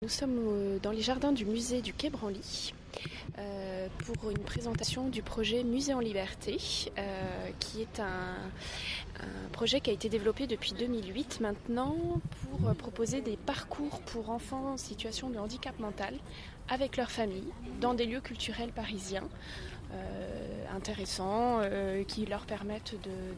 Nous sommes dans les jardins du musée du Quai Branly pour une présentation du projet Musée en Liberté, qui est un projet qui a été développé depuis 2008 maintenant pour proposer des parcours pour enfants en situation de handicap mental avec leur famille dans des lieux culturels parisiens intéressants qui leur permettent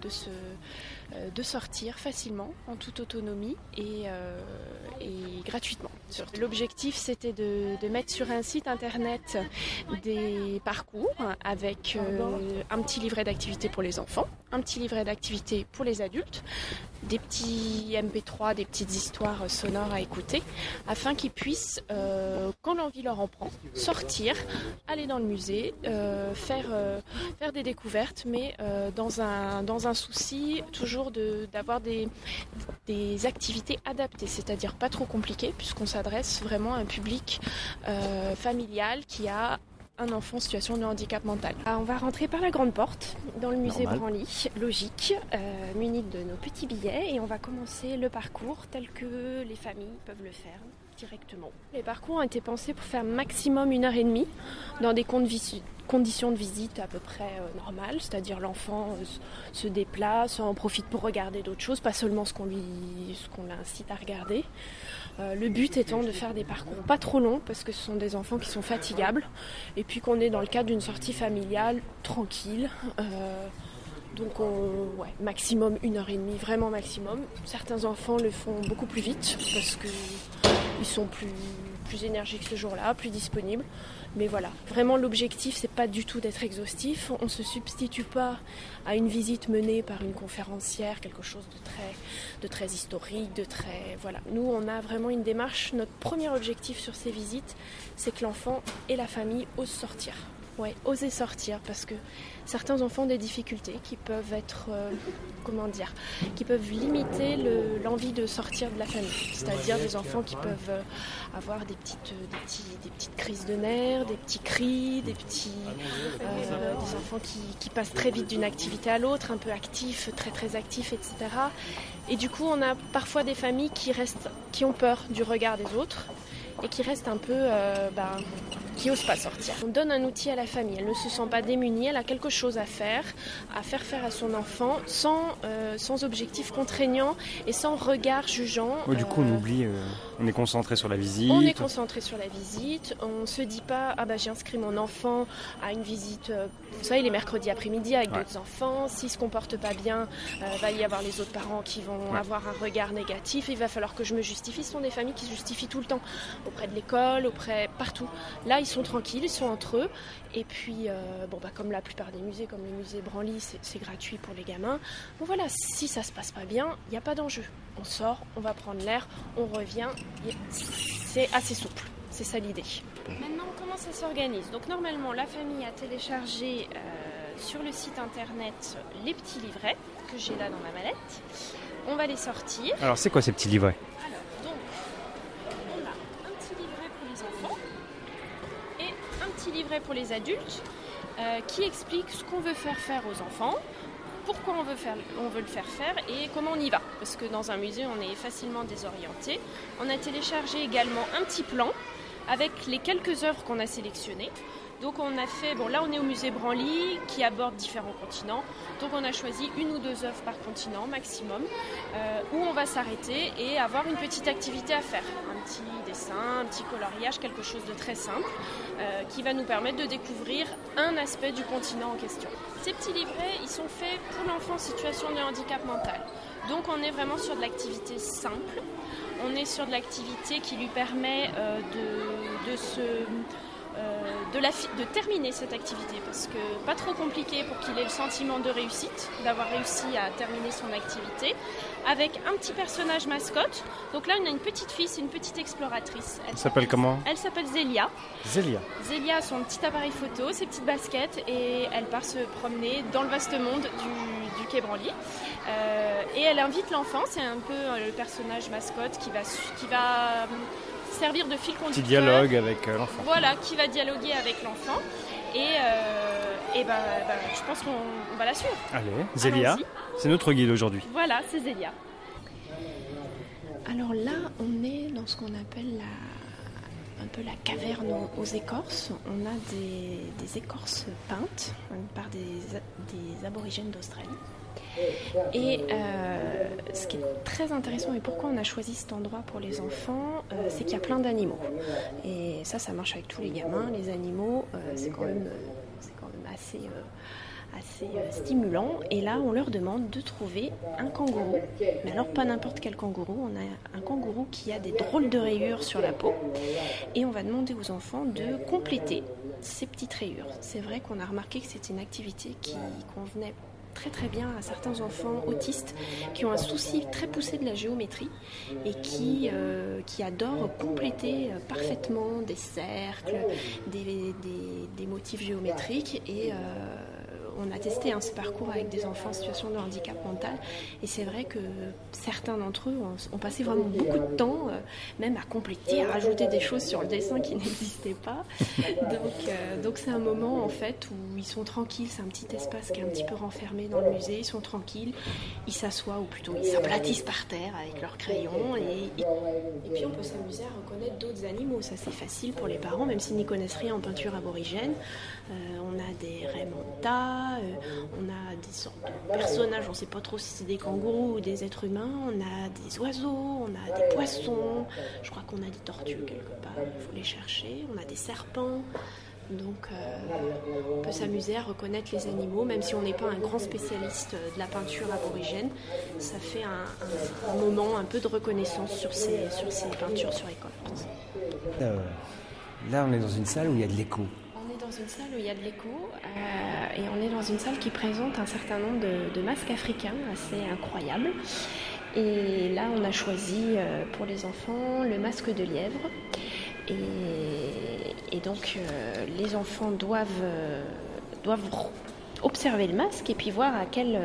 de sortir facilement en toute autonomie et gratuitement. L'objectif c'était de mettre sur un site internet des parcours avec un petit livret d'activités pour les enfants, un petit livret d'activités pour les adultes, des petits MP3, des petites histoires sonores à écouter afin qu'ils puissent, quand l'envie leur en prend, sortir, aller dans le musée, faire des découvertes, mais dans un souci toujours d'avoir des activités adaptées, c'est-à-dire pas trop compliquées, puisqu'on s'adresse vraiment à un public familial qui a un enfant en situation de handicap mental. On va rentrer par la grande porte dans le musée Branly, logique, muni de nos petits billets, et on va commencer le parcours tel que les familles peuvent le faire directement. Les parcours ont été pensés pour faire maximum 1h30 dans des conditions de visite à peu près normales, c'est-à-dire l'enfant se déplace, en profite pour regarder d'autres choses, pas seulement ce qu'on l'incite à regarder. Le but étant de faire des parcours pas trop longs parce que ce sont des enfants qui sont fatigables et puis qu'on est dans le cadre d'une sortie familiale tranquille. Donc maximum 1h30, vraiment maximum. Certains enfants le font beaucoup plus vite parce qu'ils sont plus énergiques ce jour-là, plus disponibles. Mais voilà, vraiment l'objectif c'est pas du tout d'être exhaustif. On ne se substitue pas à une visite menée par une conférencière, quelque chose de très historique, voilà. Nous on a vraiment une démarche, notre premier objectif sur ces visites, c'est que l'enfant et la famille osent sortir. Ouais, oser sortir parce que certains enfants ont des difficultés qui peuvent être, qui peuvent limiter l'envie de sortir de la famille. C'est-à-dire des enfants qui peuvent avoir des petites crises de nerfs, des petits cris, des enfants qui passent très vite d'une activité à l'autre, un peu actifs, très très actifs, etc. Et du coup, on a parfois des familles qui ont peur du regard des autres et qui restent un peu, qui n'osent pas sortir. On donne un outil à la famille, elle ne se sent pas démunie, elle a quelque chose à faire à son enfant sans objectif contraignant et sans regard jugeant. Du coup on oublie, on est concentré sur la visite. On est concentré sur la visite, on ne se dit pas j'ai inscrit mon enfant à une visite, vous savez les mercredis après-midi avec d'autres enfants, s'il ne se comporte pas bien, va y avoir les autres parents qui vont avoir un regard négatif, il va falloir que je me justifie. Ce sont des familles qui se justifient tout le temps, auprès de l'école, partout. Là ils sont tranquilles, ils sont entre eux et puis comme la plupart des musées, comme le musée Branly, c'est gratuit pour les gamins. Bon voilà, si ça se passe pas bien, il n'y a pas d'enjeu. On sort, on va prendre l'air, on revient, c'est assez souple, c'est ça l'idée. Maintenant comment ça s'organise? Donc normalement la famille a téléchargé sur le site internet les petits livrets que j'ai là dans ma mallette. On va les sortir. Alors c'est quoi ces petits livrets? Livret pour les adultes qui explique ce qu'on veut faire aux enfants, pourquoi on veut le faire faire et comment on y va. Parce que dans un musée, on est facilement désorienté. On a téléchargé également un petit plan avec les quelques œuvres qu'on a sélectionnées. Donc on a fait, là on est au musée Branly qui aborde différents continents. Donc on a choisi 1 ou 2 œuvres par continent maximum où on va s'arrêter et avoir une petite activité à faire. Un petit dessin, un petit coloriage, quelque chose de très simple qui va nous permettre de découvrir un aspect du continent en question. Ces petits livrets, ils sont faits pour l'enfant en situation de handicap mental. Donc on est vraiment sur de l'activité simple. On est sur de l'activité qui lui permet de terminer cette activité parce que pas trop compliqué pour qu'il ait le sentiment de réussite, d'avoir réussi à terminer son activité avec un petit personnage mascotte. Donc là on a une petite fille, c'est une petite exploratrice. Elle s'appelle comment? Elle s'appelle Zélia. Zélia a son petit appareil photo, ses petites baskets et elle part se promener dans le vaste monde du Quai Branly. Et elle invite l'enfant, c'est un peu le personnage mascotte qui va servir de fil conducteur. Petit dialogue avec l'enfant. Voilà, qui va dialoguer avec l'enfant. Et je pense qu'on va la suivre. Allez, Zélia, c'est notre guide aujourd'hui. Voilà, c'est Zélia. Alors là, on est dans ce qu'on appelle peu la caverne aux écorces. On a des écorces peintes par des aborigènes d'Australie. Et ce qui est très intéressant et pourquoi on a choisi cet endroit pour les enfants, c'est qu'il y a plein d'animaux. Et ça marche avec tous les gamins. Les animaux, c'est quand même assez stimulant. Et là, on leur demande de trouver un kangourou. Mais alors, pas n'importe quel kangourou. On a un kangourou qui a des drôles de rayures sur la peau. Et on va demander aux enfants de compléter ces petites rayures. C'est vrai qu'on a remarqué que c'était une activité qui convenait très très bien à certains enfants autistes qui ont un souci très poussé de la géométrie et qui adorent compléter parfaitement des cercles, des motifs géométriques et on a testé ce parcours avec des enfants en situation de handicap mental et c'est vrai que certains d'entre eux ont passé vraiment beaucoup de temps même à compléter, à rajouter des choses sur le dessin qui n'existaient pas. Donc c'est un moment en fait où ils sont tranquilles, c'est un petit espace qui est un petit peu renfermé dans le musée, ils sont tranquilles, ils s'assoient ou plutôt ils s'aplatissent par terre avec leurs crayons et puis on peut s'amuser à reconnaître d'autres animaux, ça c'est facile pour les parents même s'ils n'y connaissent rien en peinture aborigène. On a des raimentas, on a des sortes de personnages, on ne sait pas trop si c'est des kangourous ou des êtres humains, on a des oiseaux, on a des poissons, je crois qu'on a des tortues quelque part, il faut les chercher, on a des serpents. Donc on peut s'amuser à reconnaître les animaux, même si on n'est pas un grand spécialiste de la peinture aborigène. Ça fait un moment un peu de reconnaissance sur ces peintures sur écorce. Là, on est dans une salle où il y a de l'écho. On est dans une salle où il y a de l'écho et on est dans une salle qui présente un certain nombre de masques africains assez incroyables. Et là, on a choisi pour les enfants le masque de lièvre. Et donc, les enfants doivent observer le masque et puis voir à quel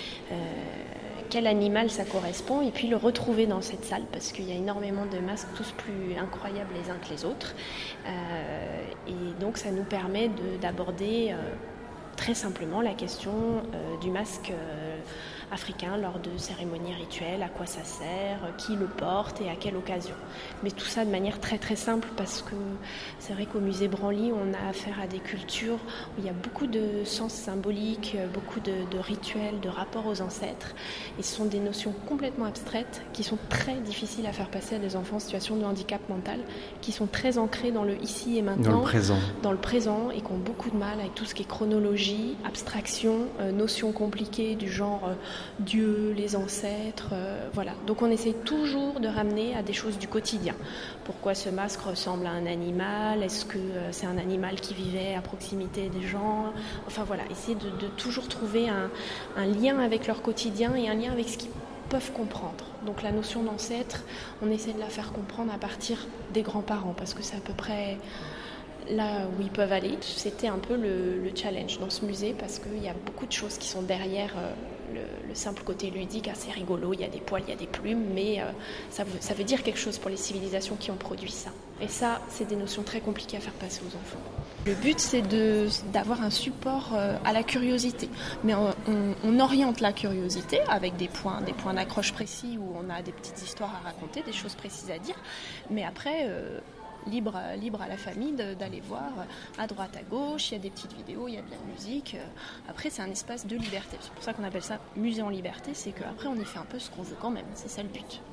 animal ça correspond et puis le retrouver dans cette salle parce qu'il y a énormément de masques, tous plus incroyables les uns que les autres. Et donc, ça nous permet d'aborder très simplement la question du masque africain lors de cérémonies rituelles, à quoi ça sert, qui le porte et à quelle occasion. Mais tout ça de manière très très simple parce que c'est vrai qu'au musée Branly, on a affaire à des cultures où il y a beaucoup de sens symboliques, beaucoup de rituels, de rapports aux ancêtres. Et ce sont des notions complètement abstraites qui sont très difficiles à faire passer à des enfants en situation de handicap mental, qui sont très ancrés dans le ici et maintenant, dans le présent et qui ont beaucoup de mal avec tout ce qui est chronologie, abstraction, notions compliquées du genre Dieu, les ancêtres, voilà. Donc on essaye toujours de ramener à des choses du quotidien. Pourquoi ce masque ressemble à un animal ? Est-ce que c'est un animal qui vivait à proximité des gens ? Enfin voilà, essayer de toujours trouver un lien avec leur quotidien et un lien avec ce qu'ils peuvent comprendre. Donc la notion d'ancêtre, on essaie de la faire comprendre à partir des grands-parents parce que c'est à peu près là où ils peuvent aller. C'était un peu le challenge dans ce musée parce qu'il y a beaucoup de choses qui sont derrière le simple côté ludique, assez rigolo. Il y a des poils, il y a des plumes, mais ça veut dire quelque chose pour les civilisations qui ont produit ça. Et ça, c'est des notions très compliquées à faire passer aux enfants. Le but, c'est d'avoir un support à la curiosité. Mais on oriente la curiosité avec des points d'accroche précis où on a des petites histoires à raconter, des choses précises à dire. Mais après... Libre à la famille d'aller voir à droite, à gauche, il y a des petites vidéos, il y a de la musique. Après, c'est un espace de liberté. C'est pour ça qu'on appelle ça musée en liberté, c'est qu'après, on y fait un peu ce qu'on veut quand même. C'est ça le but.